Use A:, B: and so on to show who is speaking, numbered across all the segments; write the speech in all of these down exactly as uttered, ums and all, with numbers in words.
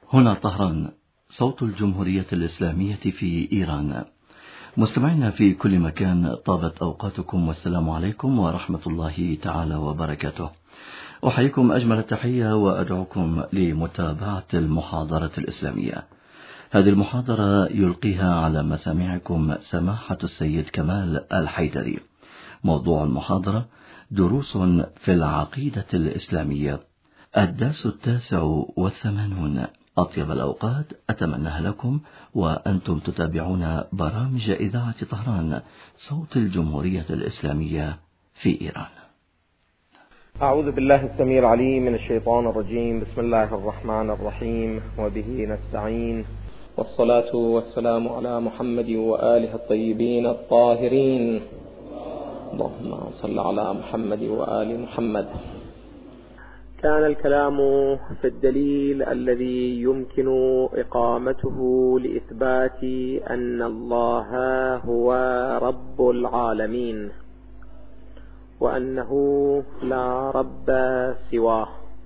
A: هنا طهران، صوت الجمهورية الإسلامية في إيران. مستمعينا في كل مكان، طابت أوقاتكم والسلام عليكم ورحمة الله تعالى وبركاته. أحييكم أجمل التحية وأدعوكم لمتابعة المحاضرة الإسلامية. هذه المحاضرة يلقيها على مسامعكم سماحة السيد كمال الحيدري. موضوع المحاضرة: دروس في العقيدة الإسلامية، الدرس التاسع والثمانون. أطيب الأوقات أتمنى لكم وأنتم تتابعون برامج إذاعة طهران، صوت الجمهورية الإسلامية في إيران.
B: أعوذ بالله السميع العليم من الشيطان الرجيم. بسم الله الرحمن الرحيم، وبه نستعين، والصلاة والسلام على محمد وآله الطيبين الطاهرين. اللهم صل على محمد وآل محمد. كان الكلام في الدليل الذي يمكن إقامته لإثبات أن الله هو رب العالمين، وأنه لا رب سواه.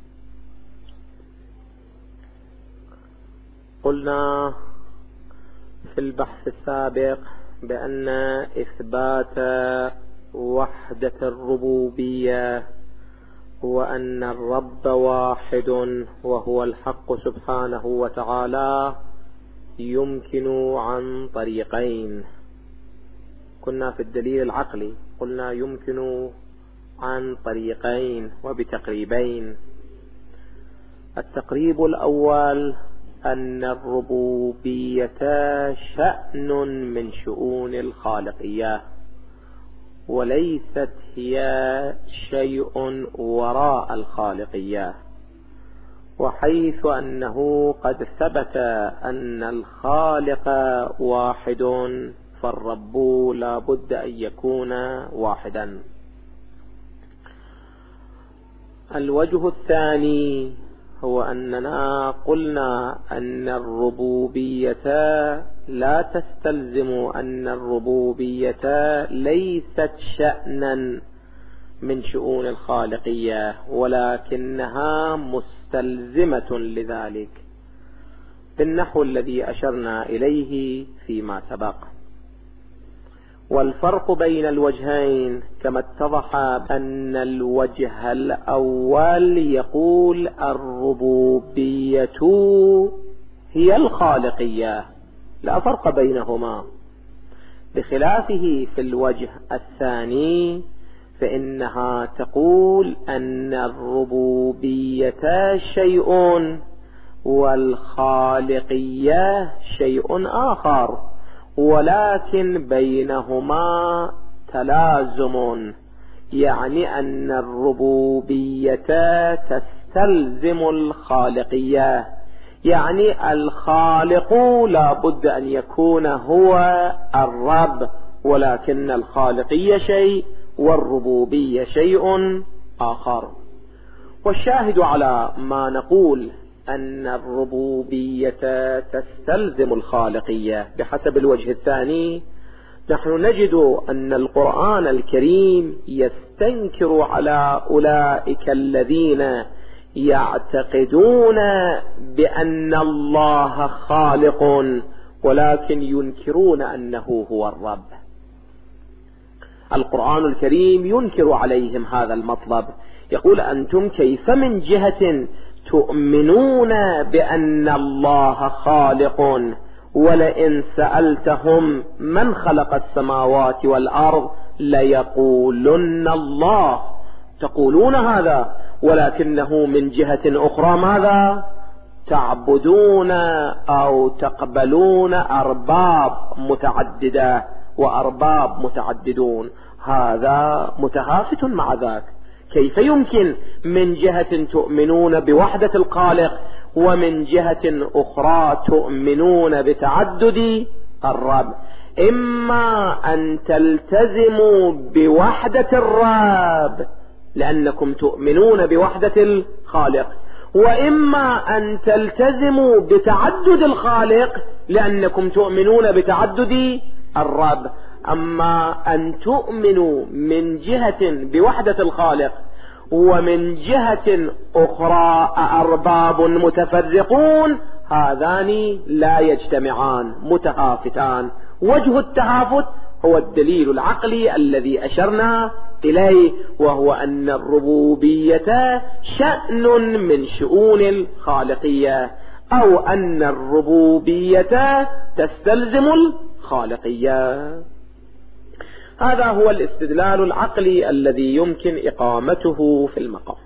B: قلنا في البحث السابق بأن إثبات وحدة الربوبية وأن الرب واحد وهو الحق سبحانه وتعالى يمكن عن طريقين. كنا في الدليل العقلي قلنا يمكن عن طريقين وبتقريبين. التقريب الأول أن الربوبية شأن من شؤون الخالقية، وليست هي شيء وراء الخالقية، وحيث أنه قد ثبت أن الخالق واحد فالرب لا بد أن يكون واحدا. الوجه الثاني هو أننا قلنا أن الربوبية لا تستلزم أن الربوبية ليست شأنا من شؤون الخالقية، ولكنها مستلزمة لذلك بالنحو الذي أشرنا إليه فيما سبق. والفرق بين الوجهين كما اتضح أن الوجه الأول يقول الربوبية هي الخالقية، لا فرق بينهما، بخلافه في الوجه الثاني فإنها تقول أن الربوبية شيء والخالقية شيء آخر، ولكن بينهما تلازم، يعني أن الربوبية تستلزم الخالقية، يعني الخالق لا بد أن يكون هو الرب، ولكن الخالقية شيء والربوبية شيء آخر. والشاهد على ما نقول أن الربوبية تستلزم الخالقية بحسب الوجه الثاني، نحن نجد أن القرآن الكريم يستنكر على أولئك الذين يعتقدون بأن الله خالق ولكن ينكرون أنه هو الرب. القرآن الكريم ينكر عليهم هذا المطلب، يقول أنتم كيف من جهة تؤمنون بأن الله خالق ولئن سألتهم من خلق السماوات والأرض ليقولن الله، تقولون هذا، ولكنه من جهة أخرى ماذا؟ تعبدون أو تقبلون أرباب متعددة وأرباب متعددون. هذا متهافت مع ذاك. كيف يمكن من جهة تؤمنون بوحدة الخالق ومن جهة أخرى تؤمنون بتعدد الرب؟ إما أن تلتزموا بوحدة الرب لأنكم تؤمنون بوحدة الخالق، وإما أن تلتزموا بتعدد الخالق لأنكم تؤمنون بتعدد الرب. أما أن تؤمنوا من جهة بوحدة الخالق ومن جهة أخرى أرباب متفرقون، هذان لا يجتمعان، متهافتان. وجه التهافت هو الدليل العقلي الذي أشرنا إليه، وهو أن الربوبية شأن من شؤون الخالقية، أو أن الربوبية تستلزم الخالقية. هذا هو الاستدلال العقلي الذي يمكن إقامته في المقام.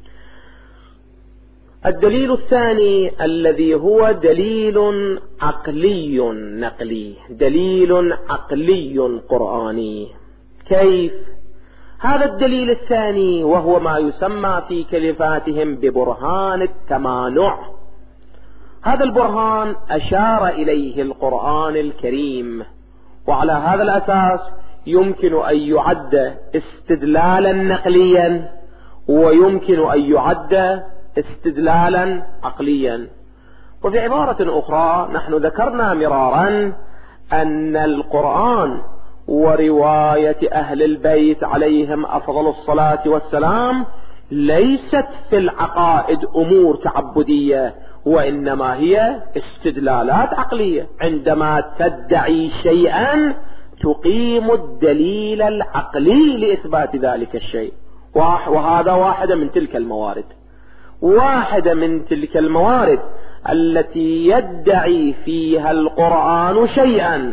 B: الدليل الثاني الذي هو دليل عقلي نقلي، دليل عقلي قرآني. كيف؟ هذا الدليل الثاني وهو ما يسمى في كلماتهم ببرهان التمانع. هذا البرهان أشار إليه القرآن الكريم، وعلى هذا الأساس يمكن أن يعد استدلالا نقليا، ويمكن أن يعد استدلالا عقليا. وفي عبارة أخرى، نحن ذكرنا مرارا أن القرآن ورواية أهل البيت عليهم أفضل الصلاة والسلام ليست في العقائد أمور تعبدية، وإنما هي استدلالات عقلية. عندما تدعي شيئا تقيم الدليل العقلي لإثبات ذلك الشيء، وهذا واحدة من تلك الموارد، واحدة من تلك الموارد التي يدعي فيها القرآن شيئا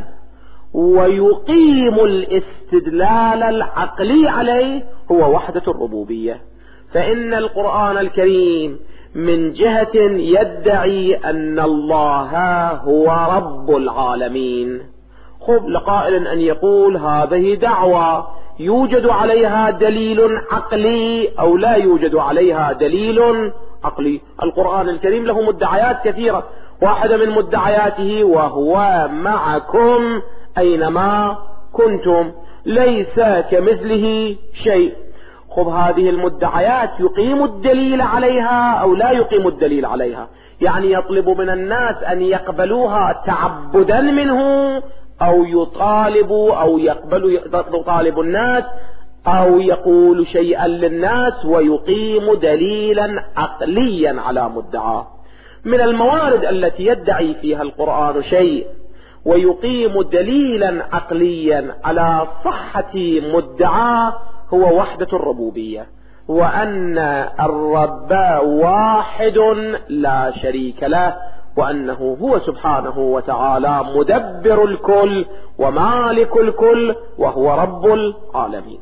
B: ويقيم الاستدلال العقلي عليه هو وحدة الربوبية. فإن القرآن الكريم من جهة يدعي أن الله هو رب العالمين. خب لقائل أن يقول هذه دعوة يوجد عليها دليل عقلي أو لا يوجد عليها دليل عقلي. القرآن الكريم له مدعيات كثيرة، واحدة من مدعياته وهو معكم أينما كنتم ليس كمثله شيء. خب هذه المدعيات يقيم الدليل عليها أو لا يقيم الدليل عليها؟ يعني يطلب من الناس أن يقبلوها تعبدا منه، أو يطالبوا أو يقبلوا يطالب الناس، أو يقول شيئا للناس ويقيم دليلا عقليا على مدعاه. من الموارد التي يدعي فيها القرآن شيء ويقيم دليلا عقليا على صحة مدعاه هو وحدة الربوبية، وأن الرب واحد لا شريك له، وأنه هو سبحانه وتعالى مدبر الكل ومالك الكل وهو رب العالمين.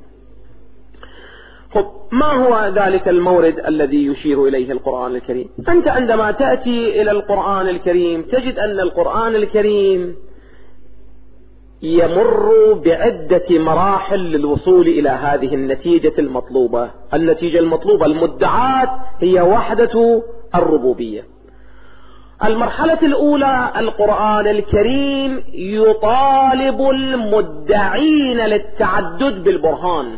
B: طب ما هو ذلك المورد الذي يشير إليه القرآن الكريم؟ أنت عندما تأتي إلى القرآن الكريم تجد أن القرآن الكريم يمر بعدة مراحل للوصول إلى هذه النتيجة المطلوبة. النتيجة المطلوبة المدعاة هي وحدة الربوبية. المرحلة الأولى القرآن الكريم يطالب المدعين للتعدد بالبرهان.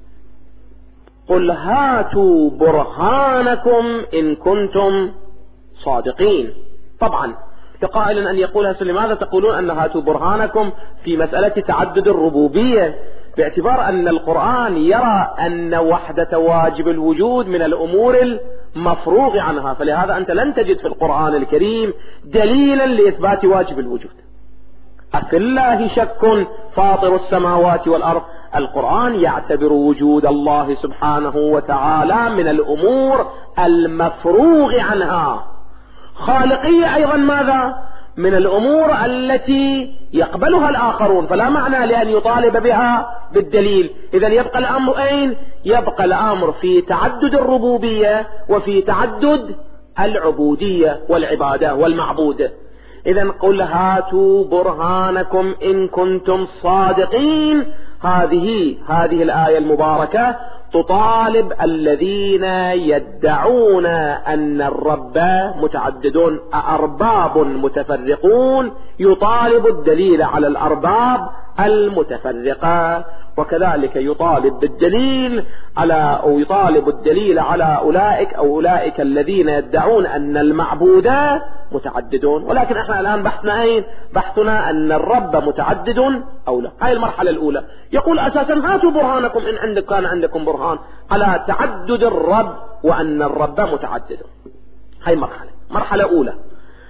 B: قل هاتوا برهانكم إن كنتم صادقين. طبعا لقائل أن يقولها لماذا تقولون أن هاتوا برهانكم في مسألة تعدد الربوبية، باعتبار أن القرآن يرى أن وحدة واجب الوجود من الأمور المفروغ عنها، فلهذا أنت لن تجد في القرآن الكريم دليلا لإثبات واجب الوجود. أفي الله شك فاطر السماوات والأرض. القرآن يعتبر وجود الله سبحانه وتعالى من الأمور المفروغ عنها. خالقية أيضا ماذا؟ من الأمور التي يقبلها الآخرون، فلا معنى لأن يطالب بها بالدليل. إذن يبقى الأمر أين؟ يبقى الأمر في تعدد الربوبية وفي تعدد العبودية والعبادة والمعبود. إذن قل هاتوا برهانكم إن كنتم صادقين. هذه هذه الآية المباركة تطالب الذين يدعون أن الرب متعددون أرباب متفرقون، يطالب الدليل على الأرباب المتفرقة، وكذلك يطالب بالدليل على أو يطالب الدليل على أولئك أو أولئك الذين يدعون أن المعبود متعددون. ولكن احنا الآن بحثنا أين؟ بحثنا أن الرب متعدد أو لا. هاي المرحلة الأولى. يقول أساسا هاتوا برهانكم إن عندك كان عندكم برهان على تعدد الرب وأن الرب متعدد. هاي مرحلة مرحلة أولى.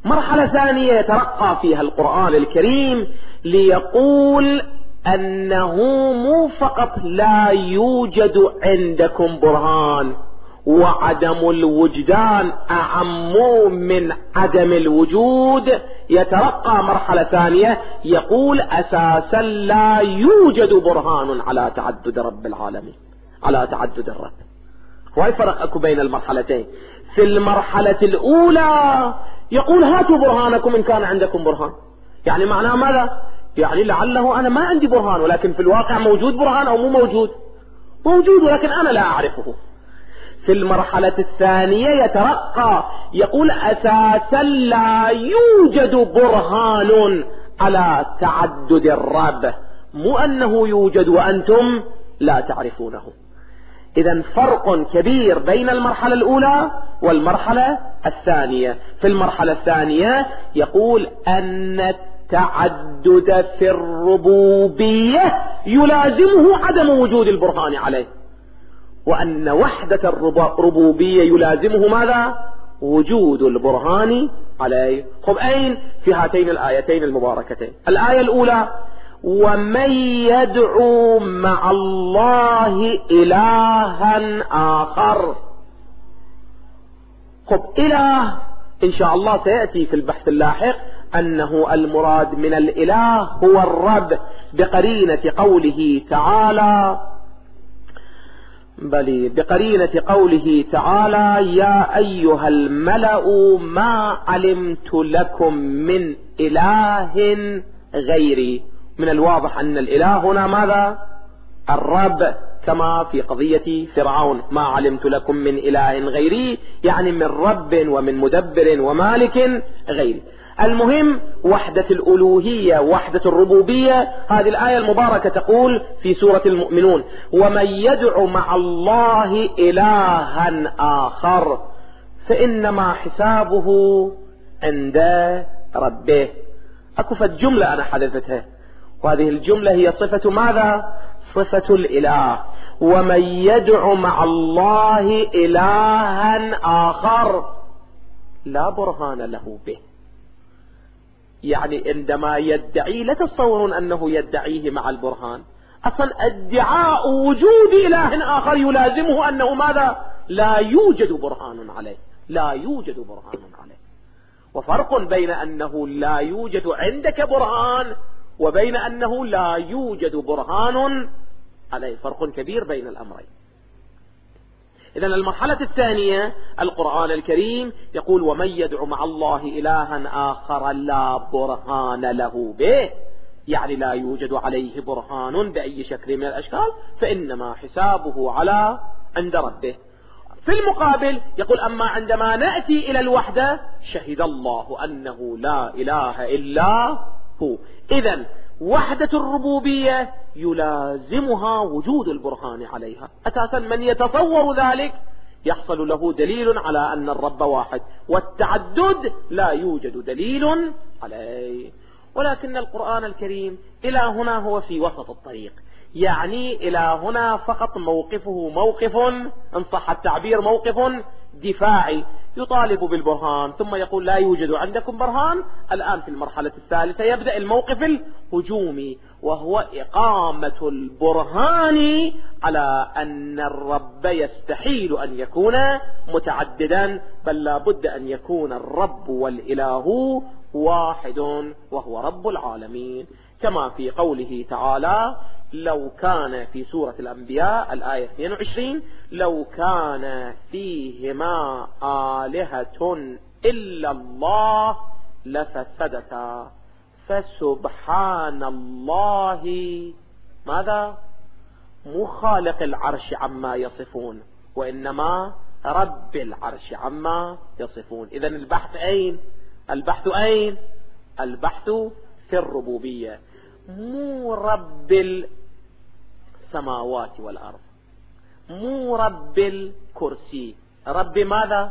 B: مرحلة ثانية يترقى فيها القرآن الكريم ليقول أنه مو فقط لا يوجد عندكم برهان، وعدم الوجدان أعم من عدم الوجود. يترقى مرحلة ثانية يقول أساسا لا يوجد برهان على تعدد رب العالمين، على تعدد الرب. وهي فرق أكو بين المرحلتين. في المرحلة الأولى يقول هاتوا برهانكم إن كان عندكم برهان، يعني معناه ماذا؟ يعني لعله أنا ما عندي برهان، ولكن في الواقع موجود برهان أو مو موجود؟ موجود، ولكن أنا لا أعرفه. في المرحلة الثانية يترقى يقول أساسا لا يوجد برهان على تعدد الرب، مو أنه يوجد وأنتم لا تعرفونه. إذن فرق كبير بين المرحلة الأولى والمرحلة الثانية. في المرحلة الثانية يقول أن التعدد في الربوبية يلازمه عدم وجود البرهان عليه، وأن وحدة الربوبية يلازمه ماذا؟ وجود البرهان عليه. خب أين؟ في هاتين الآيتين المباركتين. الآية الأولى ومن يدعو مع الله إلها آخر. خب إله إن شاء الله سيأتي في البحث اللاحق أنه المراد من الإله هو الرب، بقرينة قوله تعالى بل بقرينة قوله تعالى يا أيها الملأ ما علمت لكم من إله غيري. من الواضح أن الإله هنا ماذا؟ الرب، كما في قضية فرعون ما علمت لكم من إله غيري، يعني من رب ومن مدبر ومالك غيري. المهم وحدة الألوهية وحدة الربوبية. هذه الآية المباركة تقول في سورة المؤمنون ومن يدعو مع الله إلها آخر فإنما حسابه عند ربه. أكفت جملة أنا حذفتها، وهذه الجملة هي صفة ماذا؟ صفة الإله. ومن يدعو مع الله إلها آخر لا برهان له به، يعني عندما يدعي لا تتصورون أنه يدعيه مع البرهان. أصلا ادعاء وجود إله آخر يلازمه أنه ماذا؟ لا يوجد برهان عليه، لا يوجد برهان عليه. وفرق بين أنه لا يوجد عندك برهان وبين أنه لا يوجد برهان عليه، فرق كبير بين الأمرين. إذن المرحلة الثانية القرآن الكريم يقول ومن يدعو مع الله إلها آخر لا برهان له به، يعني لا يوجد عليه برهان بأي شكل من الأشكال، فإنما حسابه على عند ربه. في المقابل يقول أما عندما نأتي إلى الوحدة شهد الله أنه لا إله إلا هو. إذن وحدة الربوبية يلازمها وجود البرهان عليها. أساسا من يتصور ذلك يحصل له دليل على أن الرب واحد، والتعدد لا يوجد دليل عليه. ولكن القرآن الكريم إلى هنا هو في وسط الطريق، يعني إلى هنا فقط موقفه موقف إن صح التعبير موقف دفاعي، يطالب بالبرهان ثم يقول لا يوجد عندكم برهان. الآن في المرحلة الثالثة يبدأ الموقف الهجومي، وهو إقامة البرهان على أن الرب يستحيل أن يكون متعددا، بل لا بد أن يكون الرب والإله واحد وهو رب العالمين، كما في قوله تعالى لو كان في سورة الأنبياء الآية اثنين وعشرين لو كان فيهما آلهة إلا الله لفسدتا فسبحان الله ماذا؟ مو خالق العرش عما يصفون، وإنما رب العرش عما يصفون. إذن البحث أين؟ البحث أين؟ البحث في الربوبية، مو رب السماوات والأرض، مو رب الكرسي، رب ماذا؟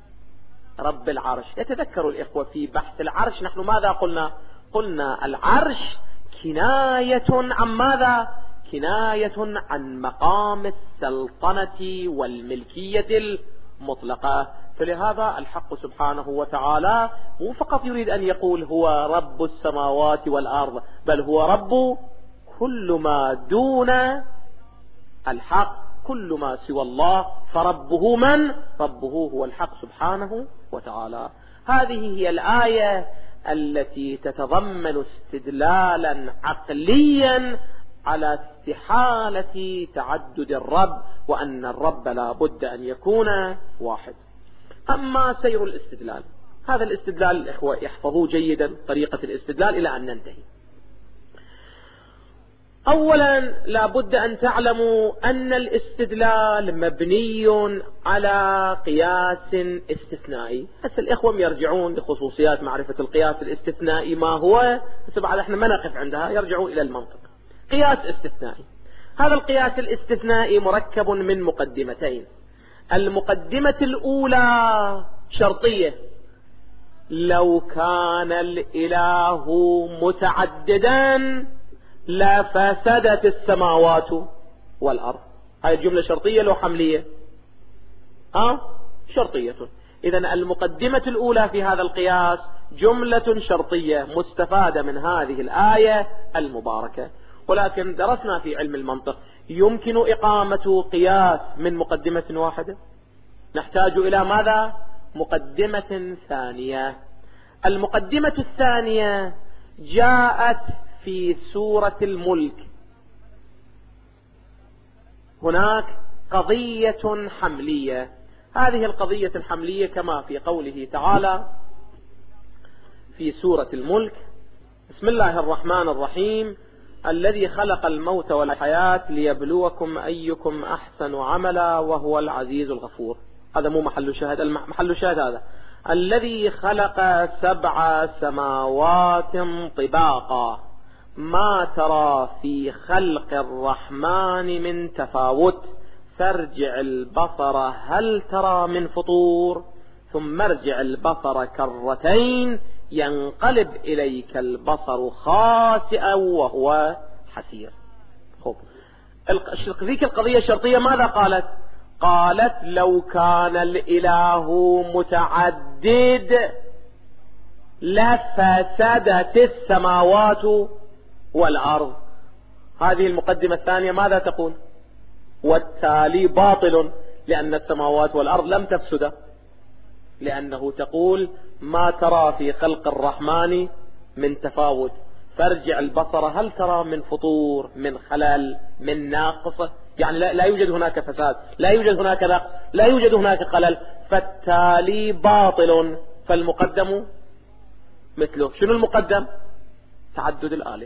B: رب العرش. يتذكروا الإخوة في بحث العرش نحن ماذا قلنا؟ قلنا العرش كناية عن ماذا؟ كناية عن مقام السلطنة والملكية المطلقة. فلهذا الحق سبحانه وتعالى مو فقط يريد أن يقول هو رب السماوات والأرض، بل هو رب كل ما دون الحق، كل ما سوى الله، فربه من؟ ربه هو الحق سبحانه وتعالى. هذه هي الآية التي تتضمن استدلالا عقليا على استحالة تعدد الرب، وأن الرب لا بد أن يكون واحد. أما سير الاستدلال، هذا الاستدلال الإخوة يحفظوه جيدا، طريقة الاستدلال إلى أن ننتهي. أولا لا بد أن تعلموا أن الاستدلال مبني على قياس استثنائي. هسه الإخوة يرجعون لخصوصيات معرفة القياس الاستثنائي ما هو، بس بعد احنا ما نقف عندها، يرجعوا إلى المنطق. قياس استثنائي، هذا القياس الاستثنائي مركب من مقدمتين. المقدمة الأولى شرطية، لو كان الإله متعددا لفسدت السماوات والأرض. هاي الجملة شرطية لو حملية؟ ها؟ شرطية. إذن المقدمة الأولى في هذا القياس جملة شرطية مستفادة من هذه الآية المباركة. ولكن درسنا في علم المنطق يمكن إقامة قياس من مقدمة واحدة، نحتاج إلى ماذا؟ مقدمة ثانية. المقدمة الثانية جاءت في سورة الملك. هناك قضية حملية، هذه القضية الحملية كما في قوله تعالى في سورة الملك: بسم الله الرحمن الرحيم، الذي خلق الموت والحياة ليبلوكم أيكم أحسن عملا وهو العزيز الغفور. هذا مو محل شاهد، محل شاهد هذا: الذي خلق سبع سماوات طباقا ما ترى في خلق الرحمن من تفاوت فارجع البصر هل ترى من فطور ثم ارجع البصر كرتين ينقلب إليك البصر خاسئا وهو حسير. خب ذيك القضية الشرطية ماذا قالت؟ قالت لو كان الإله متعدد لفسدت السماوات والأرض. هذه المقدمة الثانية ماذا تقول؟ والتالي باطل، لأن السماوات والأرض لم تفسد، لأنه تقول ما ترى في خلق الرحمن من تفاوت فارجع البصر هل ترى من فطور، من خلل، من ناقص، يعني لا يوجد هناك فساد، لا يوجد هناك نقص، لا يوجد هناك خلل، فالتالي باطل، فالمقدم مثله. شنو المقدم؟ تعدد الآلهة.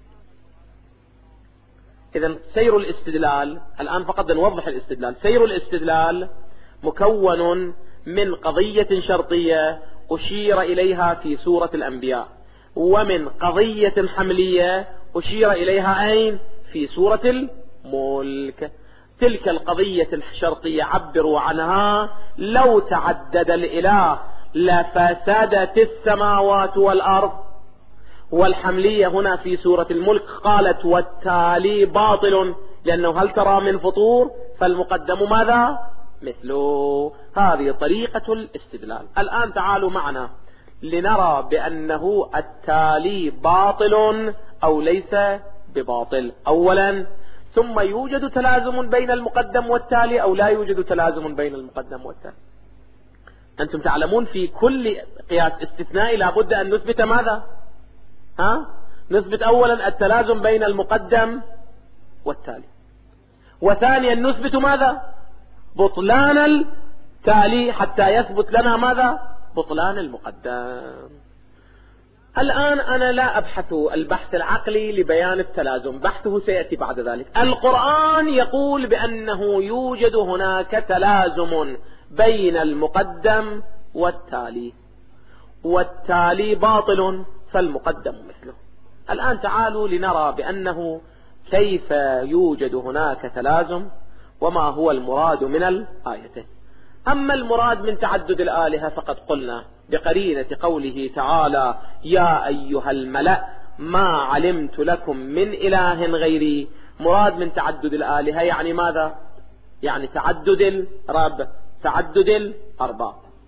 B: إذن سير الاستدلال الآن فقط نوضح الاستدلال. سير الاستدلال مكون من قضية شرطية أشير إليها في سورة الأنبياء، ومن قضية حملية أشير إليها أين؟ في سورة الملك. تلك القضية الشرطية عبروا عنها لو تعدد الإله لفسدت السماوات والأرض، والحملية هنا في سورة الملك قالت والتالي باطل، لأنه هل ترى من فطور، فالمقدم ماذا؟ مثله. هذه طريقة الاستدلال. الآن تعالوا معنا لنرى بأنه التالي باطل أو ليس بباطل أولا، ثم يوجد تلازم بين المقدم والتالي أو لا يوجد تلازم بين المقدم والتالي. أنتم تعلمون في كل قياس استثنائي لابد أن نثبت ماذا؟ ها؟ نثبت أولا التلازم بين المقدم والتالي، وثانيا نثبت ماذا؟ بطلان التالي حتى يثبت لنا ماذا؟ بطلان المقدم. الآن أنا لا أبحث البحث العقلي لبيان التلازم، بحثه سيأتي بعد ذلك. القرآن يقول بأنه يوجد هناك تلازم بين المقدم والتالي، والتالي باطل فالمقدم مثله. الآن تعالوا لنرى بأنه كيف يوجد هناك تلازم وما هو المراد من الآيتين. أما المراد من تعدد الآلهة فقد قلنا بقرينة قوله تعالى يا أيها الملأ ما علمت لكم من إله غيري. مراد من تعدد الآلهة يعني ماذا؟ يعني تعدد الرب، تعدد الأرباب.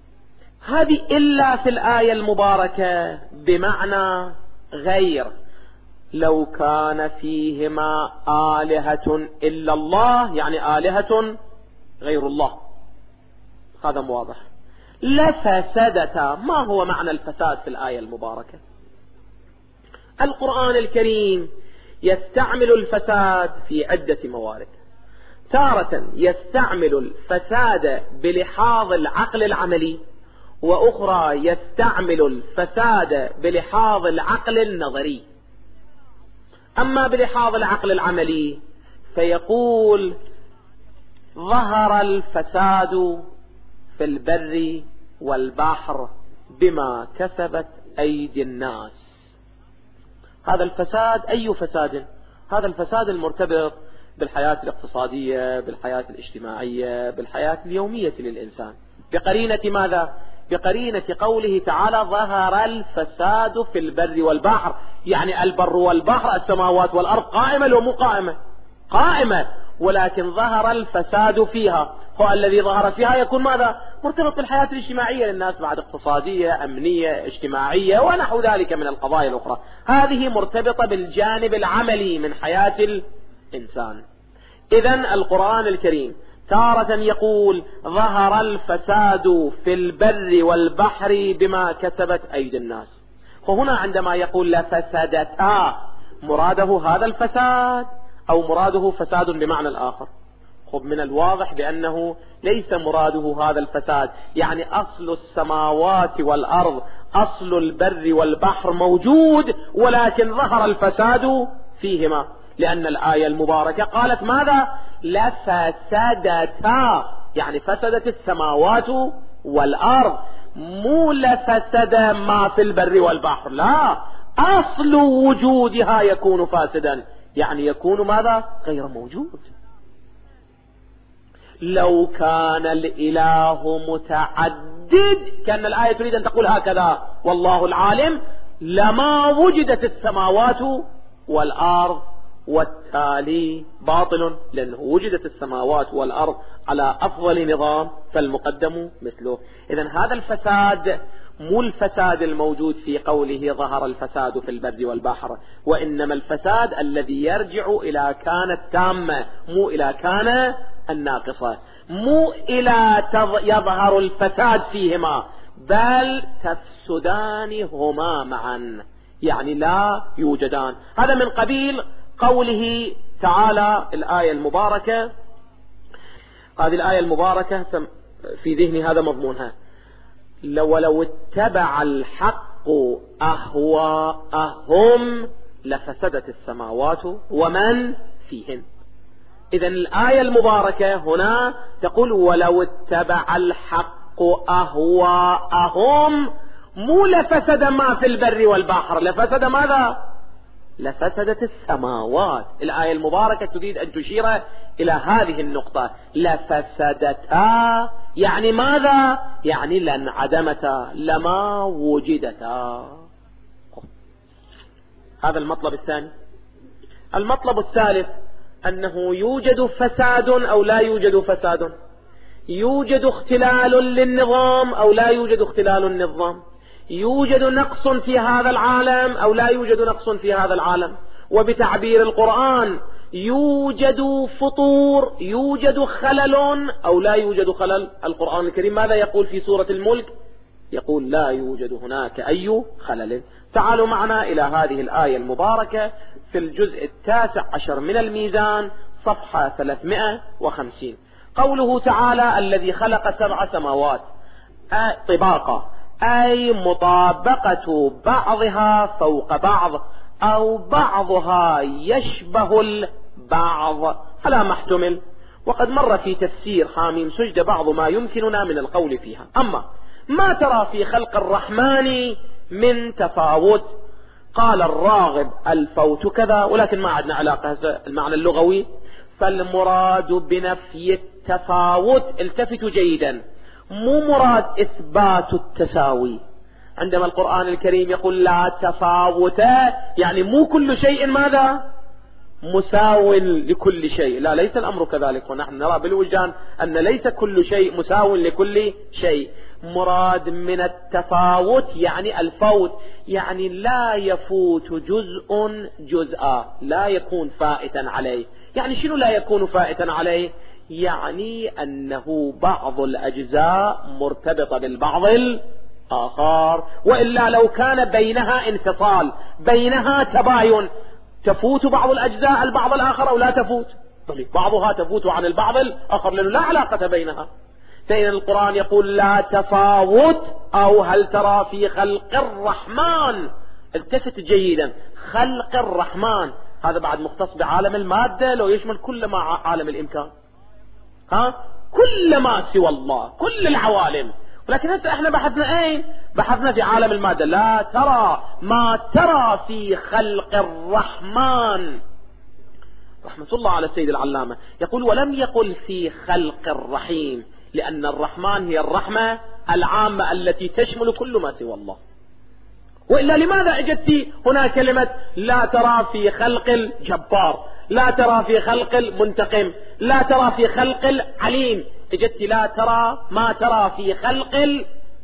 B: هذه إلا في الآية المباركة بمعنى غير. لو كان فيهما آلهة إلا الله يعني آلهة غير الله، هذا واضح. لفسدتا، ما هو معنى الفساد في الآية المباركة؟ القرآن الكريم يستعمل الفساد في عدة موارد. تارة يستعمل الفساد بلحاظ العقل العملي، وأخرى يستعمل الفساد بلحاظ العقل النظري. أما بلحاظ العقل العملي فيقول ظهر الفساد في البر والبحر بما كسبت أيدي الناس. هذا الفساد أي فساد؟ هذا الفساد المرتبط بالحياة الاقتصادية، بالحياة الاجتماعية، بالحياة اليومية للإنسان. بقرينة ماذا؟ بقرينة قوله تعالى ظهر الفساد في البر والبحر، يعني البر والبحر السماوات والأرض قائمة لو مو قائمة؟ قائمة، ولكن ظهر الفساد فيها. هو الذي ظهر فيها يكون ماذا؟ مرتبط بالحياة الاجتماعية للناس، بعد اقتصادية أمنية اجتماعية ونحو ذلك من القضايا الأخرى. هذه مرتبطة بالجانب العملي من حياة الإنسان. إذن القرآن الكريم تارة يقول ظهر الفساد في البر والبحر بما كسبت أيدي الناس، وهنا عندما يقول لفسدتا مراده هذا الفساد أو مراده فساد بمعنى الآخر؟ خب من الواضح بأنه ليس مراده هذا الفساد، يعني أصل السماوات والأرض أصل البر والبحر موجود، ولكن ظهر الفساد فيهما، لأن الآية المباركة قالت ماذا؟ لفسدتا، يعني فسدت السماوات والأرض، مو لفسد ما في البر والبحر، لا، أصل وجودها يكون فاسدا، يعني يكون ماذا؟ غير موجود. لو كان الإله متعدد، كان الآية تريد أن تقول هكذا والله العالم، لما وجدت السماوات والأرض، والتالي باطل، لأنه وجدت السماوات والأرض على أفضل نظام فالمقدم مثله. إذن هذا الفساد مو الفساد الموجود في قوله ظهر الفساد في البر والبحر، وإنما الفساد الذي يرجع إلى كان التامة مو إلى كان الناقصة، مو إلى يظهر الفساد فيهما، بل تفسدان هما معا، يعني لا يوجدان. هذا من قبيل قوله تعالى الآية المباركة. هذه الآية المباركة في ذهني هذا مضمونها: ولو اتبع الحق أهواءهم لفسدت السماوات ومن فيهن. إذن الآية المباركة هنا تقول ولو اتبع الحق أهواءهم، مو لفسد ما في البر والبحر، لفسد ماذا؟ لفسدت السماوات. الآية المباركة تريد أن تشير إلى هذه النقطة، لفسدتا يعني ماذا؟ يعني لانعدمتا، لما وجدتا. هذا المطلب الثاني. المطلب الثالث أنه يوجد فساد أو لا يوجد فساد، يوجد اختلال للنظام أو لا يوجد اختلال النظام، يوجد نقص في هذا العالم أو لا يوجد نقص في هذا العالم، وبتعبير القرآن يوجد فطور، يوجد خلل أو لا يوجد خلل. القرآن الكريم ماذا يقول في سورة الملك؟ يقول لا يوجد هناك أي خلل. تعالوا معنا إلى هذه الآية المباركة في الجزء التاسع عشر من الميزان صفحة ثلاثمائة وخمسين. قوله تعالى الذي خلق سبع سماوات طباقا، أي مطابقة بعضها فوق بعض أو بعضها يشبه البعض على ما احتمل. وقد مر في تفسير حاميم سجد بعض ما يمكننا من القول فيها. أما ما ترى في خلق الرحمن من تفاوت؟ قال الراغب الفوت كذا، ولكن ما عندنا علاقة المعنى اللغوي، فالمراد بنفي التفاوت، التفتوا جيدا، مو مراد إثبات التساوي. عندما القرآن الكريم يقول لا تفاوت، يعني مو كل شيء ماذا؟ مساو لكل شيء، لا، ليس الأمر كذلك، ونحن نرى بالوجدان أن ليس كل شيء مساو لكل شيء، مراد من التفاوت يعني الفوت، يعني لا يفوت جزء جزءا، لا يكون فائتا عليه. يعني شنو لا يكون فائتا عليه؟ يعني أنه بعض الأجزاء مرتبطة بالبعض الآخر، وإلا لو كان بينها انفصال، بينها تباين، تفوت بعض الأجزاء البعض الآخر أو لا تفوت، بعضها تفوت عن البعض الآخر لأنه لا علاقة بينها. فإن القرآن يقول لا تفاوت أو هل ترى في خلق الرحمن، التفت جيدا، خلق الرحمن هذا بعد مختص بعالم المادة لو يشمل كل ما عالم الإمكان، ها كل ما سوى الله، كل العوالم. ولكن هسه احنا بحثنا اين؟ بحثنا في عالم المادة. لا ترى ما ترى في خلق الرحمن. رحمة الله على السيد العلامة يقول ولم يقل في خلق الرحيم، لأن الرحمن هي الرحمة العامة التي تشمل كل ما سوى الله. وإلا لماذا اجت هنا كلمة لا ترى في خلق الجبار، لا ترى في خلق المنتقم، لا ترى في خلق العليم، اجت لا ترى ما ترى في خلق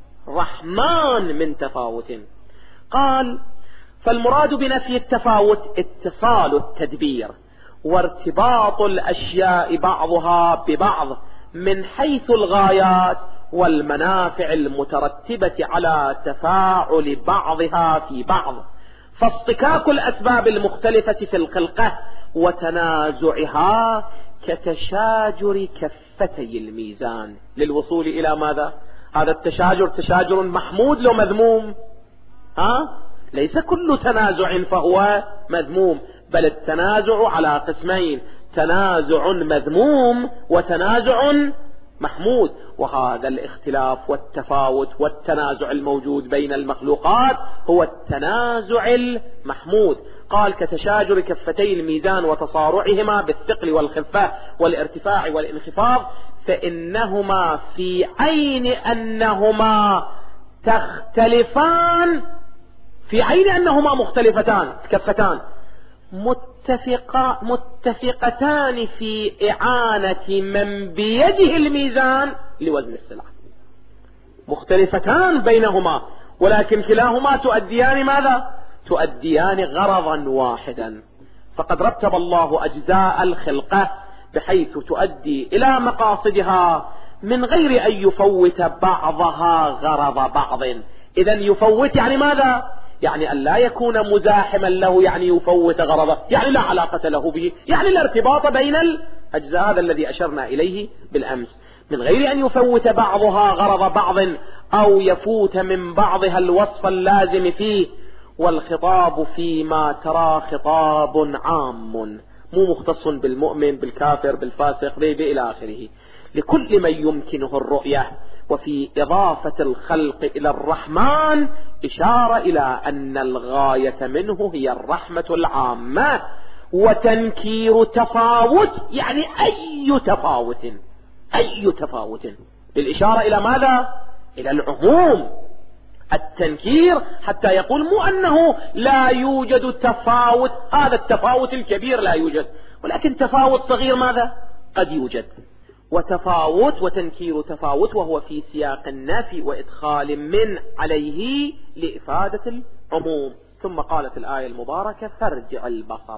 B: الرحمن من تفاوت. قال فالمراد بنفي التفاوت اتصال التدبير وارتباط الأشياء بعضها ببعض من حيث الغايات والمنافع المترتبة على تفاعل بعضها في بعض، فاصطكاك الأسباب المختلفة في الخلقة وتنازعها كتشاجر كفتي الميزان للوصول إلى ماذا؟ هذا التشاجر تشاجر محمود لو مذموم؟ ها؟ ليس كل تنازع فهو مذموم، بل التنازع على قسمين، تنازع مذموم وتنازع محمود. وهذا الاختلاف والتفاوت والتنازع الموجود بين المخلوقات هو التنازع المحمود. قال كتشاجر كفتي الميزان وتصارعهما بالثقل والخفة والارتفاع والانخفاض، فإنهما في عين أنهما تختلفان، في عين أنهما مختلفتان كفتان متفقا متفقتان في إعانة من بيده الميزان لوزن السلعة، مختلفتان بينهما، ولكن كلاهما تؤديان ماذا؟ تؤديان غرضا واحدا. فقد رتب الله أجزاء الخلقة بحيث تؤدي إلى مقاصدها من غير أن يفوت بعضها غرض بعض. إذن يفوت يعني ماذا؟ يعني أن لا يكون مزاحما له، يعني يفوت غرضه، يعني لا علاقة له به، يعني الارتباط بين الأجزاء، هذا الذي أشرنا إليه بالأمس، من غير أن يفوت بعضها غرض بعض أو يفوت من بعضها الوصف اللازم فيه. والخطاب فيما ترى خطاب عام مو مختص بالمؤمن بالكافر بالفاسق إلى آخره، لكل من يمكنه الرؤية. وفي إضافة الخلق إلى الرحمن إشارة إلى أن الغاية منه هي الرحمة العامة، وتنكير تفاوت يعني أي تفاوت، أي تفاوت بالإشارة إلى ماذا؟ إلى العموم. التنكير حتى يقول مو أنه لا يوجد تفاوت، هذا التفاوت الكبير لا يوجد، ولكن تفاوت صغير ماذا؟ قد يوجد. وتفاوت وتنكير تفاوت وهو في سياق النفي وإدخال من عليه لإفادة العموم. ثم قالت الآية المباركة فارجع البصر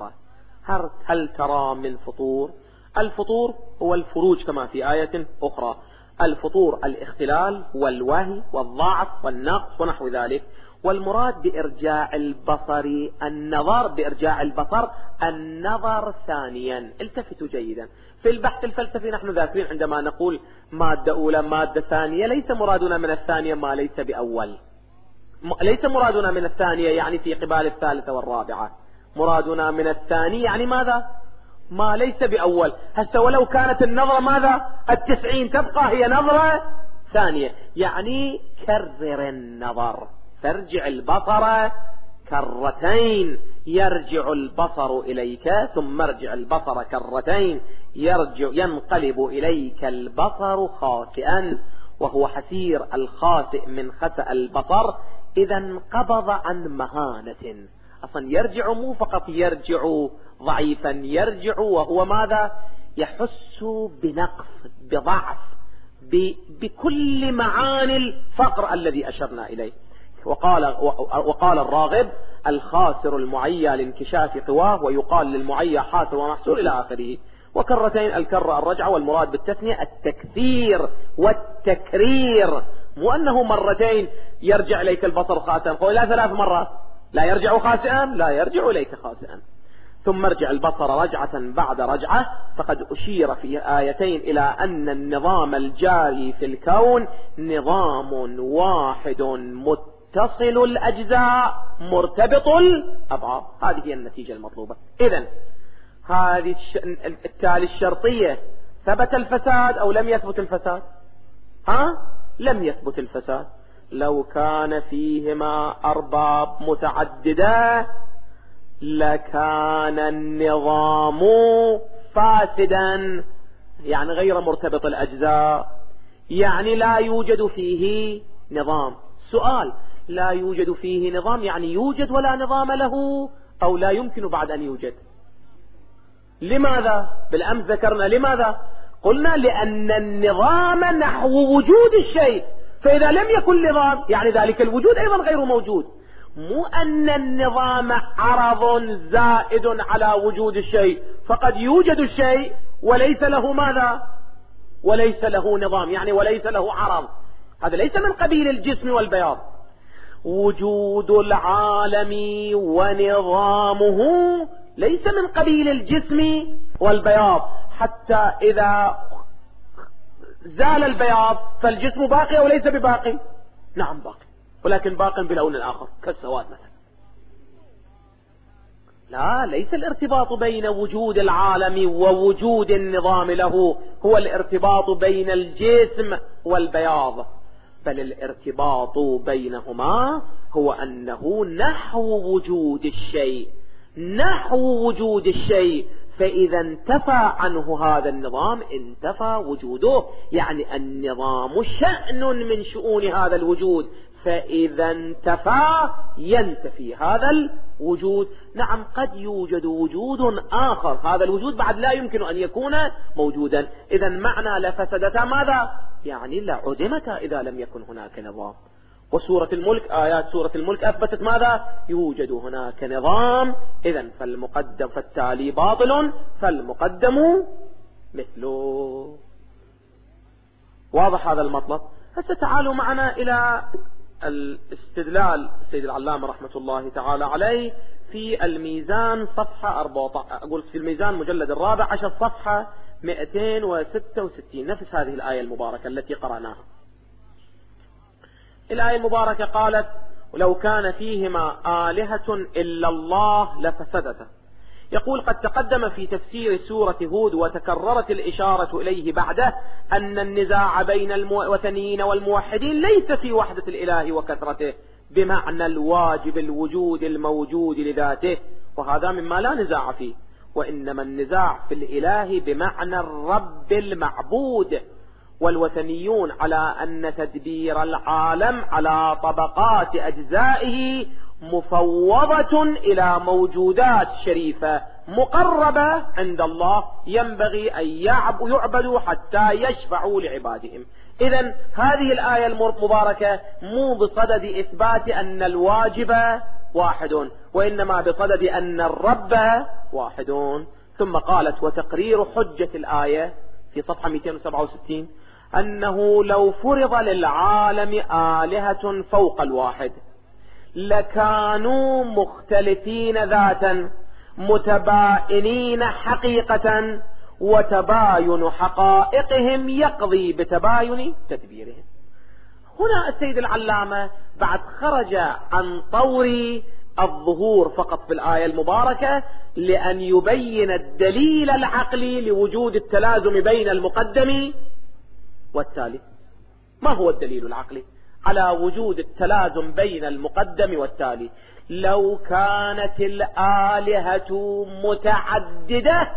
B: هل ترى من فطور. الفطور هو الفروج كما في آية أخرى، الفطور الاختلال والوهي والضعف والنقص ونحو ذلك. والمراد بإرجاع البصر النظر، بإرجاع البصر النظر ثانيا. التفتوا جيدا، في البحث الفلسفي نحن ذاكرين عندما نقول مادة أولى مادة ثانية، ليس مرادنا من الثانية ما ليس بأول، ليس مرادنا من الثانية يعني في قبال الثالثة والرابعة، مرادنا من الثاني يعني ماذا؟ ما ليس بأول. هسه ولو كانت النظرة ماذا؟ التسعين تبقى هي نظرة ثانية، يعني كرر النظر، فارجع البصر كرتين يرجع البصر إليك، ثم ارجع البصر كرتين يرجع ينقلب إليك البصر خاسئا، وهو حسير الخاسئ من خسأ البصر إذا انقبض عن مهانة. أصلا يرجع مو فقط يرجع ضعيفا، يرجع وهو ماذا؟ يحس بنقص بضعف بكل معاني الفقر الذي أشرنا إليه. وقال, وقال الراغب: الخاسر المعيا لانكشاف قواه، ويقال للمعيا حاسر ومحسور إلى آخره. وكرتين الكرة الرجعة، والمراد بالتثنية التكثير والتكرير، مو أنه مرتين يرجع إليك البصر خاسئا، قل لا ثلاث مرات لا يرجع خاسئا، لا يرجع إليك خاسئا. ثم ارجع البصر رجعة بعد رجعة. فقد أشير في آيتين إلى أن النظام الجاري في الكون نظام واحد متصل الأجزاء مرتبط الأبعاد. هذه هي النتيجة المطلوبة. إذن هذه التالي الشرطية، ثبت الفساد أو لم يثبت الفساد؟ ها؟ لم يثبت الفساد. لو كان فيهما أرباب متعددة لكان النظام فاسدا، يعني غير مرتبط الأجزاء، يعني لا يوجد فيه نظام. سؤال: لا يوجد فيه نظام يعني يوجد ولا نظام له، أو لا يمكن بعد أن يوجد؟ لماذا؟ بالأمس ذكرنا لماذا؟ قلنا لأن النظام نحو وجود الشيء، فإذا لم يكن نظام يعني ذلك الوجود أيضا غير موجود. مو أن النظام عرض زائد على وجود الشيء، فقد يوجد الشيء وليس له ماذا؟ وليس له نظام، يعني وليس له عرض. هذا ليس من قبيل الجسم والبياض. وجود العالم ونظامه ليس من قبيل الجسم والبياض، حتى إذا زال البياض فالجسم باقي أو ليس بباقي؟ نعم باقي، ولكن باق بلون آخر كالسواد مثلا. لا، ليس الارتباط بين وجود العالم ووجود النظام له هو الارتباط بين الجسم والبياض، بل الارتباط بينهما هو أنه نحو وجود الشيء، نحو وجود الشيء. فإذا انتفى عنه هذا النظام انتفى وجوده، يعني النظام شأن من شؤون هذا الوجود، فإذا انتفى ينتفي هذا الوجود. نعم، قد يوجد وجود آخر، هذا الوجود بعد لا يمكن أن يكون موجودا. إذا معنى لفسدتا ماذا؟ يعني لعدمتا إذا لم يكن هناك نظام. وسورة الملك، آيات سورة الملك أثبتت ماذا؟ يوجد هناك نظام. إذن فالمقدم فالتالي باطل، فالمقدم مثله. واضح هذا المطلب؟ هسه تعالوا معنا إلى الاستدلال السيد العلامة رحمة الله تعالى عليه في الميزان صفحة أربعة عشر، أقول في الميزان مجلد الرابع عشر صفحة مئتين وستة وستين، نفس هذه الآية المباركة التي قرأناها. الآية المباركة قالت: ولو كان فيهما آلهة إلا الله لفسدتا. يقول: قد تقدم في تفسير سورة هود وتكررت الإشارة إليه بعده أن النزاع بين الوثنيين والموحدين ليس في وحدة الإله وكثرته بمعنى الواجب الوجود الموجود لذاته، وهذا مما لا نزاع فيه، وإنما النزاع في الإله بمعنى الرب المعبود. والوثنيون على أن تدبير العالم على طبقات أجزائه مفوضة إلى موجودات شريفة مقربة عند الله ينبغي أن يعبدوا حتى يشفعوا لعبادهم. إذن هذه الآية المباركة مو بصدد إثبات أن الواجب واحد، وإنما بصدد أن الرب واحد. ثم قالت: وتقرير حجة الآية في صفحة مئتين وسبعة وستين أنه لو فرض للعالم آلهة فوق الواحد لكانوا مختلفين ذاتا متباينين حقيقة، وتباين حقائقهم يقضي بتباين تدبيرهم. هنا السيد العلامة بعد خرج عن طور الظهور فقط في الآية المباركة لأن يبين الدليل العقلي لوجود التلازم بين المقدم والتالي. ما هو الدليل العقلي على وجود التلازم بين المقدم والتالي؟ لو كانت الآلهة متعددة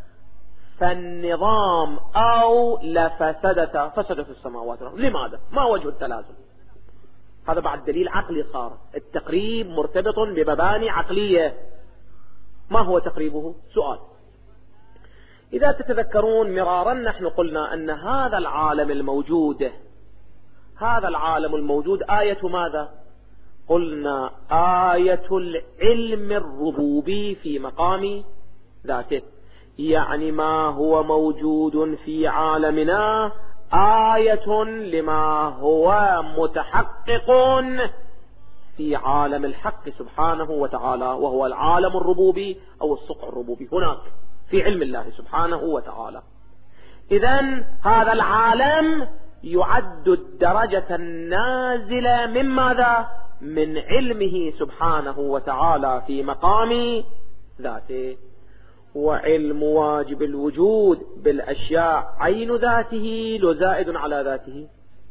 B: فالنظام أو لفسدت فسدت السماوات والأرض. لماذا؟ ما وجه التلازم؟ هذا بعد دليل عقلي صار. التقريب مرتبط بمباني عقلية. ما هو تقريبه؟ سؤال: إذا تتذكرون مرارا نحن قلنا أن هذا العالم الموجود هذا العالم الموجود آية ماذا؟ قلنا آية العلم الربوبي في مقام ذاته، يعني ما هو موجود في عالمنا آية لما هو متحقق في عالم الحق سبحانه وتعالى، وهو العالم الربوبي أو الصقع الربوبي هناك في علم الله سبحانه وتعالى. إذن هذا العالم يعد الدرجة النازلة من ماذا؟ من علمه سبحانه وتعالى في مقام ذاته. وعلم واجب الوجود بالأشياء عين ذاته لو زائد على ذاته،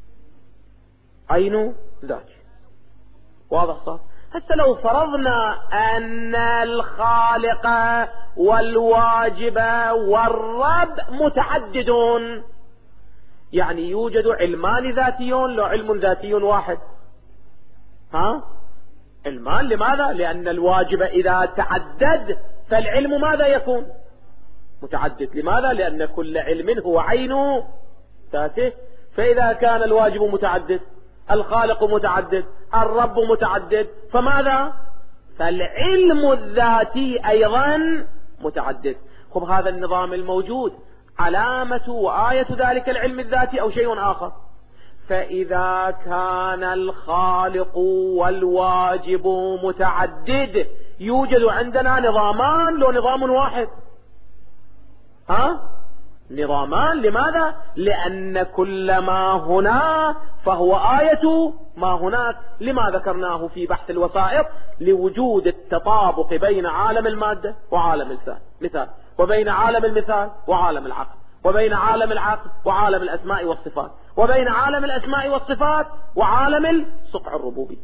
B: عين ذاته، واضح صح؟ حتى لو فرضنا أن الخالق والواجب والرب متعددون، يعني يوجد علمان ذاتيون لو علم ذاتي واحد، ها؟ علمان لماذا؟ لأن الواجب إذا تعدد فالعلم ماذا يكون؟ متعدد. لماذا؟ لأن كل علم هو عين ذاته. فإذا كان الواجب متعدد، الخالق متعدد، الرب متعدد، فماذا؟ فالعلم الذاتي أيضا متعدد. خب هذا النظام الموجود علامة وآية ذلك العلم الذاتي أو شيء آخر. فإذا كان الخالق والواجب متعدد يوجد عندنا نظامان لو نظام واحد، ها؟ نظامان. لماذا؟ لأن كل ما هنا فهو آية ما هناك. لما ذكرناه في بحث الوسائط؟ لوجود التطابق بين عالم المادة وعالم المثال، وبين عالم المثال وعالم العقل، وبين عالم العقل وعالم الأسماء والصفات، وبين عالم الأسماء والصفات وعالم الصقع الربوبي.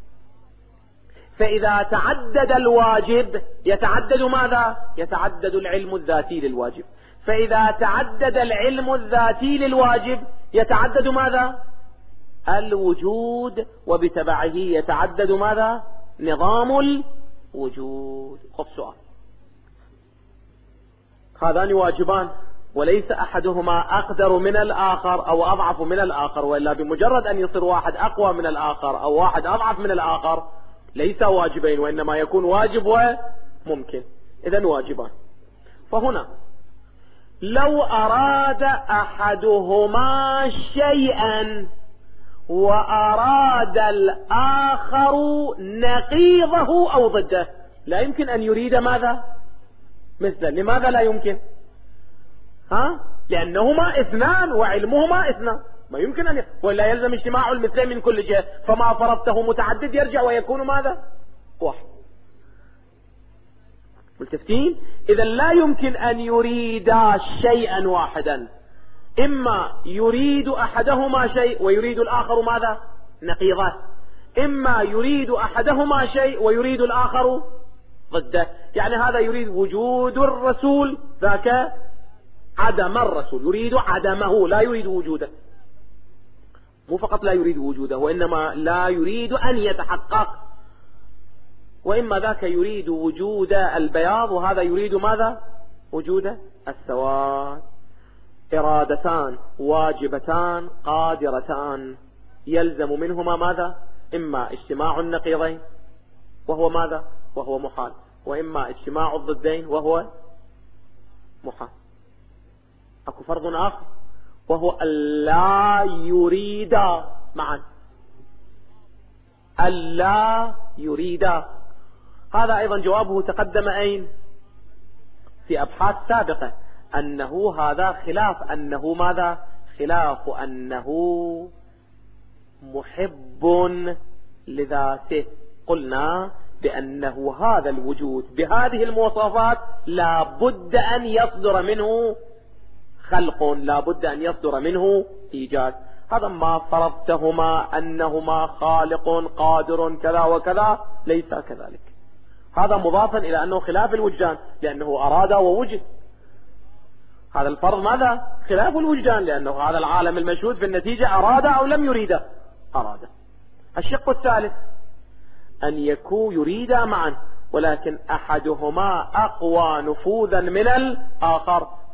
B: فإذا تعدد الواجب يتعدد ماذا؟ يتعدد العلم الذاتي للواجب. فإذا تعدد العلم الذاتي للواجب يتعدد ماذا؟ الوجود، وبتبعه يتعدد ماذا؟ نظام الوجود. خذ سؤال، هذان واجبان وليس أحدهما أقدر من الآخر أو أضعف من الآخر، وإلا بمجرد أن يصير واحد أقوى من الآخر أو واحد أضعف من الآخر ليس واجبين، وإنما يكون واجب وممكن. إذن واجبان. فهنا لو أراد أحدهما شيئا وأراد الآخر نقيضه أو ضده لا يمكن أن يريد ماذا؟ مثله. لماذا لا يمكن؟ ها؟ لأنهما اثنان وعلمهما اثنان، ما يمكن أن ي... ولا يلزم اجتماع المثلين من كل جهة، فما فرضته متعدد يرجع ويكون ماذا؟ واحد. ملتفتين؟ إذا لا يمكن أن يريدا شيئا واحدا، إما يريد أحدهما شيء ويريد الآخر ماذا؟ نقيضه، إما يريد أحدهما شيء ويريد الآخر ضده. يعني هذا يريد وجود الرسول، ذاك عدم الرسول، يريد عدمه لا يريد وجوده. مو فقط لا يريد وجوده، وإنما لا يريد أن يتحقق. وإما ذاك يريد وجود البياض وهذا يريد ماذا؟ وجود السواد. إرادتان واجبتان قادرتان يلزم منهما ماذا؟ إما اجتماع النقيضين وهو ماذا؟ وهو محال، وإما اجتماع الضدين وهو محال. أكو فرض آخر وهو ألا يريدا معا، ألا يريدا. هذا أيضا جوابه تقدم أين؟ في أبحاث سابقة، أنه هذا خلاف أنه ماذا؟ خلاف أنه محب لذاته. قلنا بأنه هذا الوجود بهذه المواصفات لا بد أن يصدر منه خلق، لا بد أن يصدر منه إيجاد. هذا ما فرضتهما أنهما خالق قادر كذا وكذا ليس كذلك. هذا مضافا إلى أنه خلاف الوجدان لأنه أراد ووجد. هذا الفرض ماذا؟ خلاف الوجدان، لأنه هذا العالم المشهود في النتيجة أراد أو لم يريد؟ أراد. الشق الثالث أن يكون يريدا معا، ولكن أحدهما أقوى نفوذا من الآخر،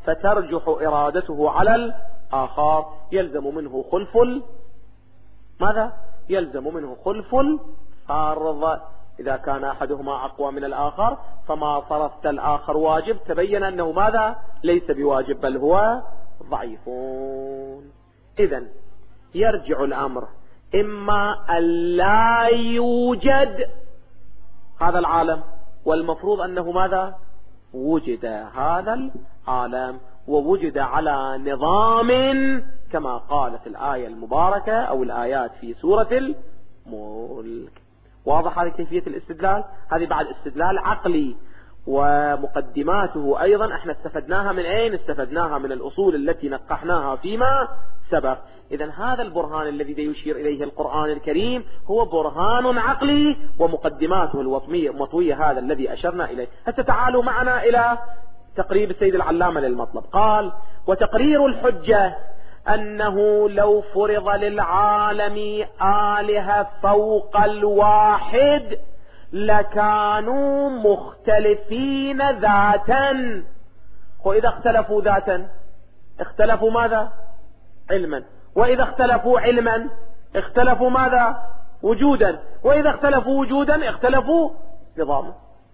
B: فترجح إرادته على الآخر يلزم منه خلف ماذا؟ يلزم منه خلف الفرض. إذا كان أحدهما أقوى من الآخر فما فرضت الآخر واجب تبين أنه ماذا؟ ليس بواجب بل هو ضعيفون. إذن يرجع الأمر إما أن لا يوجد هذا العالم، والمفروض أنه ماذا؟ وجد هذا العالم ووجد على نظام كما قالت الآية المباركة أو الآيات في سورة الملك. واضح هذه كيفية الاستدلال؟ هذه بعد استدلال عقلي، ومقدماته أيضا احنا استفدناها من أين؟ استفدناها من الأصول التي نقحناها فيما سبق. إذن هذا البرهان الذي يشير إليه القرآن الكريم هو برهان عقلي، ومقدماته المطوية هذا الذي أشرنا إليه. هسه تعالوا معنا إلى تقريب السيد العلامة للمطلب. قال: وتقرير الحجة أنه لو فرض للعالم آلهة فوق الواحد لكانوا مختلفين ذاتا. وإذا اختلفوا ذاتا اختلفوا ماذا؟ علما. وإذا اختلفوا علما اختلفوا ماذا؟ وجودا. وإذا اختلفوا وجودا اختلفوا نظاما.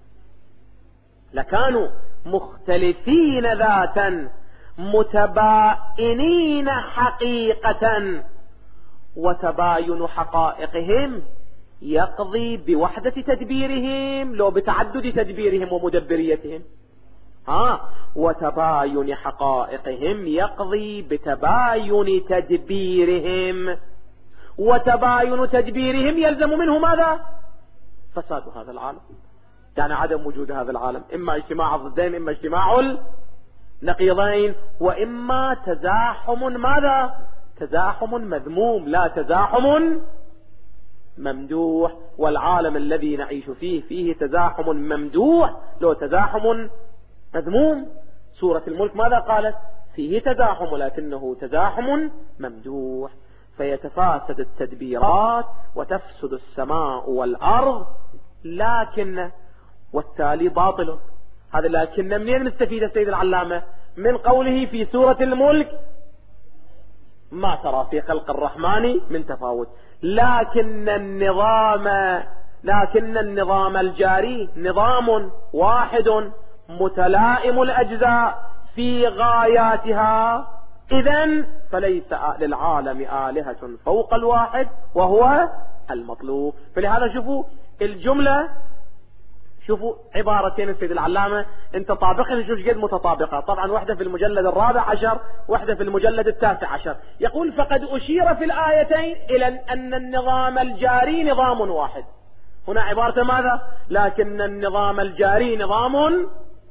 B: لكانوا مختلفين ذاتا متباينين حقيقة، وتباين حقائقهم يقضي بوحدة تدبيرهم لو بتعدد تدبيرهم ومدبريتهم. ها وتباين حقائقهم يقضي بتباين تدبيرهم، وتباين تدبيرهم يلزم منه ماذا؟ فساد هذا العالم، يعني عدم وجود هذا العالم، إما اجتماع الضدين إما اجتماع النقيضين، وإما تزاحم ماذا؟ تزاحم مذموم لا تزاحم ممدوح. والعالم الذي نعيش فيه فيه تزاحم ممدوح لو تزاحم مذموم. سورة الملك ماذا قالت؟ فيه تزاحم ولكنه تزاحم ممدوح. فيتفاسد التدبيرات وتفسد السماء والأرض، لكن والتالي باطل. هذا لكن منين نستفيد السيد العلامة؟ من قوله في سورة الملك: ما ترى في خلق الرحمن من تفاوت. لكن النظام لكن النظام الجاري نظام واحد متلائم الأجزاء في غاياتها. إذن فليس للعالم آلهة فوق الواحد وهو المطلوب. فلهذا شوفوا الجملة، شوفوا عبارتين السيد العلامة انت طابقها شوف قد متطابقة. طبعا واحدة في المجلد الرابع عشر واحدة في المجلد التاسع عشر. يقول: فقد أشير في الآيتين إلى أن النظام الجاري نظام واحد. هنا عبارة ماذا؟ لكن النظام الجاري نظام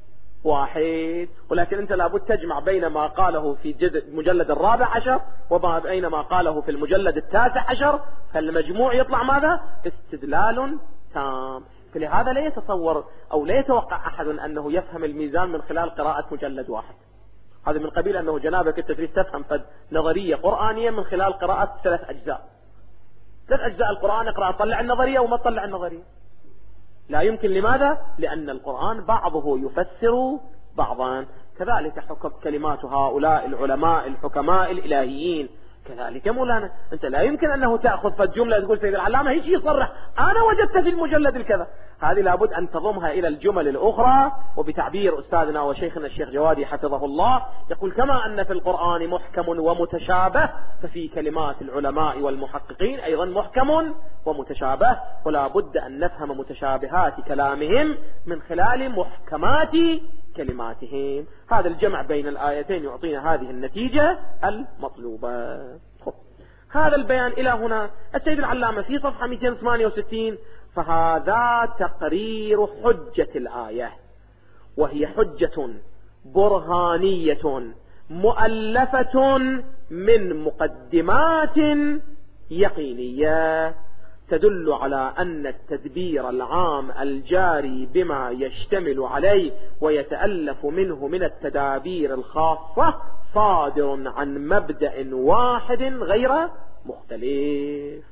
B: واحد. ولكن انت لابد تجمع بين ما قاله في المجلد الرابع عشر وما بين ما قاله في المجلد التاسع عشر، فالمجموع يطلع ماذا؟ استدلال تام. فلهذا لا يتصور أو لا يتوقع أحد أنه يفهم الميزان من خلال قراءة مجلد واحد. هذا من قبيل أنه جنابك أنت تريد تفهم فد نظرية قرآنية من خلال قراءة ثلاث أجزاء. ثلاث أجزاء القرآن اقرأ طلع النظرية وما تطلع النظرية. لا يمكن. لماذا؟ لأن القرآن بعضه يفسر بعضا. كذلك حكم كلمات هؤلاء العلماء الحكماء الإلهيين. كذلك مولانا أنت لا يمكن أنه تأخذ فالجملة تقول سيد العلامة هيك يصرح أنا وجدت في المجلد الكذا. هذه لابد أن تضمها إلى الجمل الأخرى. وبتعبير أستاذنا وشيخنا الشيخ جوادي حفظه الله يقول: كما أن في القرآن محكم ومتشابه ففي كلمات العلماء والمحققين أيضا محكم ومتشابه. ولا بد أن نفهم متشابهات كلامهم من خلال محكمات كلماتهم. هذا الجمع بين الآيتين يعطينا هذه النتيجة المطلوبة. هذا البيان إلى هنا. السيد العلامة في صفحة مئتين وثمانية وستين: فهذا تقرير حجة الآية، وهي حجة برهانية مؤلفة من مقدمات يقينية تدل على أن التدبير العام الجاري بما يشتمل عليه ويتألف منه من التدابير الخاصة صادر عن مبدأ واحد غير مختلف.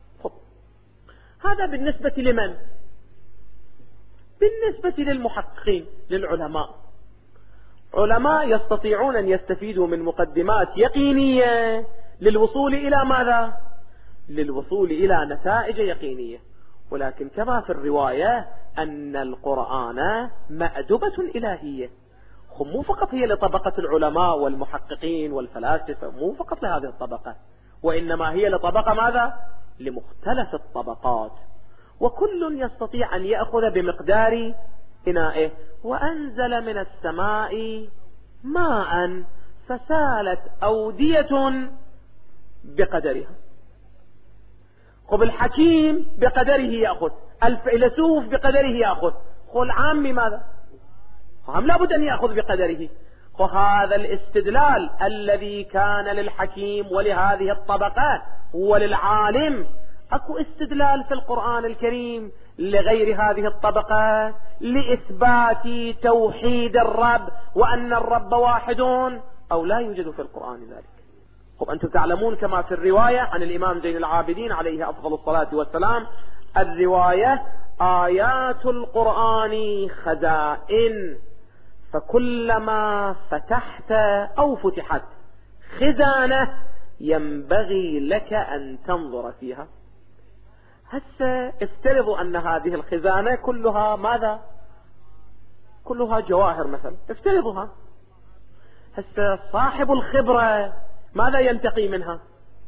B: هذا بالنسبة لمن؟ بالنسبة للمحققين للعلماء. علماء يستطيعون أن يستفيدوا من مقدمات يقينية للوصول إلى ماذا؟ للوصول إلى نتائج يقينية. ولكن كما في الرواية أن القرآن مأدبة إلهية، مو فقط هي لطبقة العلماء والمحققين والفلاسفة، مو فقط لهذه الطبقة، وإنما هي لطبقة ماذا؟ لمختلف الطبقات، وكل يستطيع أن يأخذ بمقدار إنائه. وأنزل من السماء ماء فسالت أودية بقدرها. خب الحكيم بقدره يأخذ، الفيلسوف بقدره يأخذ، خو العام ماذا؟ هم لابد أن يأخذ بقدره. وهذا الاستدلال الذي كان للحكيم ولهذه الطبقات وللعالم، أكو استدلال في القرآن الكريم لغير هذه الطبقات لإثبات توحيد الرب وأن الرب واحد، أو لا يوجد في القرآن ذلك؟ طب أنتم تعلمون كما في الرواية عن الإمام زين العابدين عليه أفضل الصلاة والسلام، الرواية آيات القرآن خزائن، فكلما فتحت أو فتحت خزانة ينبغي لك أن تنظر فيها. هسه افترضوا أن هذه الخزانة كلها ماذا؟ كلها جواهر مثلا، افترضوها. هسه صاحب الخبرة ماذا ينتقي منها؟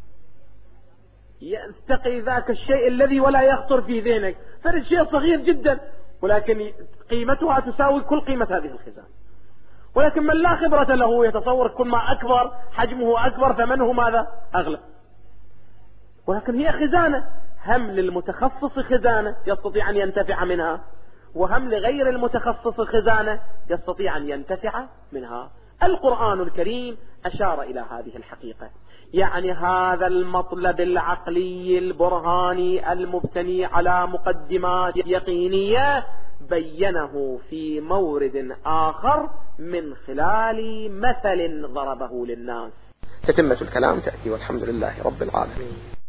B: ينتقي ذاك الشيء الذي ولا يخطر في ذهنك، فرد شيء صغير جدا ولكن قيمتها تساوي كل قيمة هذه الخزانة. ولكن من لا خبرة له يتصور كل ما أكبر حجمه أكبر ثمنه ماذا؟ أغلى. ولكن هي خزانة، هم للمتخصص خزانة يستطيع أن ينتفع منها، وهم لغير المتخصص خزانة يستطيع أن ينتفع منها. القرآن الكريم أشار إلى هذه الحقيقة، يعني هذا المطلب العقلي البرهاني المبتني على مقدمات يقينية بينه في مورد آخر من خلال مثل ضربه للناس. تتمة الكلام تأتي، والحمد لله رب العالمين.